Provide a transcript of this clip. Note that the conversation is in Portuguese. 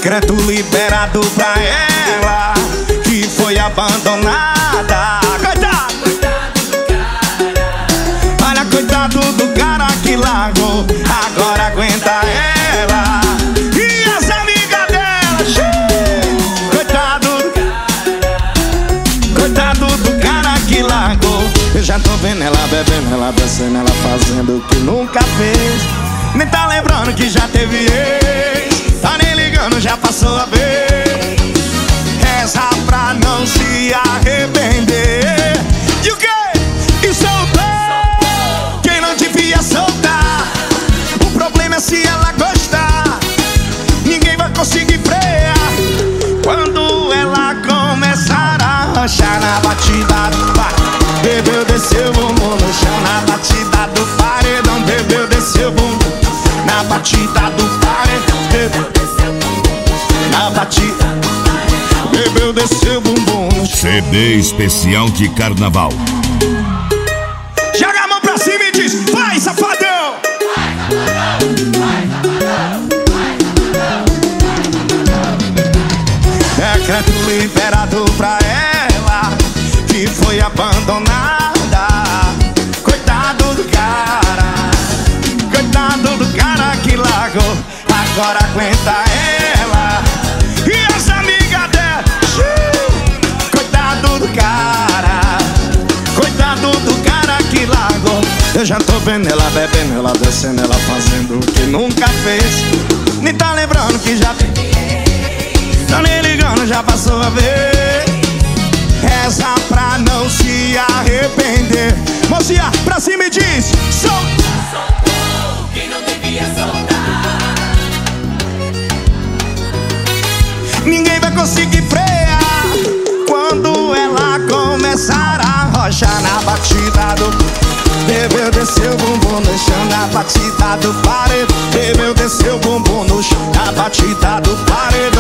Decreto liberado pra ela que foi abandonada. Coitado! Olha, coitado do cara que largou, agora aguenta ela e as amigas dela. Coitado do cara que largou. Eu já tô vendo ela bebendo, ela descendo, ela fazendo o que nunca fez. Nem tá lembrando que já teve ex, tá nem ligando, já passou a vez. Reza pra não se arrepender. E o quê? E soltou quem não devia soltar. O problema é se ela gostar, ninguém vai conseguir frear. Quando ela começar a rochar na batida do paredão, bebeu, desceu, bumbum no chão. Na batida do paredão, bebeu, desceu, bumbum. Na batida do paredão, bebeu, desceu, bumbum. Na batida do paredão, bebeu, desceu, bumbum no chão. CD especial de carnaval. Joga a mão pra cima e diz: vai, safadão! Decreto liberado pra ela que foi abandonada. Coitado do cara, coitado do cara que largou, agora aguenta ela e as amigas dela. Coitado do cara, coitado do cara que largou. Eu já tô vendo ela bebendo, ela descendo, ela fazendo o que nunca fez. Nem tá lembrando que já tem, tá nem ligando, já passou a vez. Reza pra não se arrepender. Mocinha, pra cima e diz: soltou quem não devia soltar. Ninguém vai conseguir frear. Quando ela começar a rochar na batida do bebeu, desceu, bumbum no chão. Na batida do paredão, bebeu, desceu, bumbum no chão. Na batida do paredão,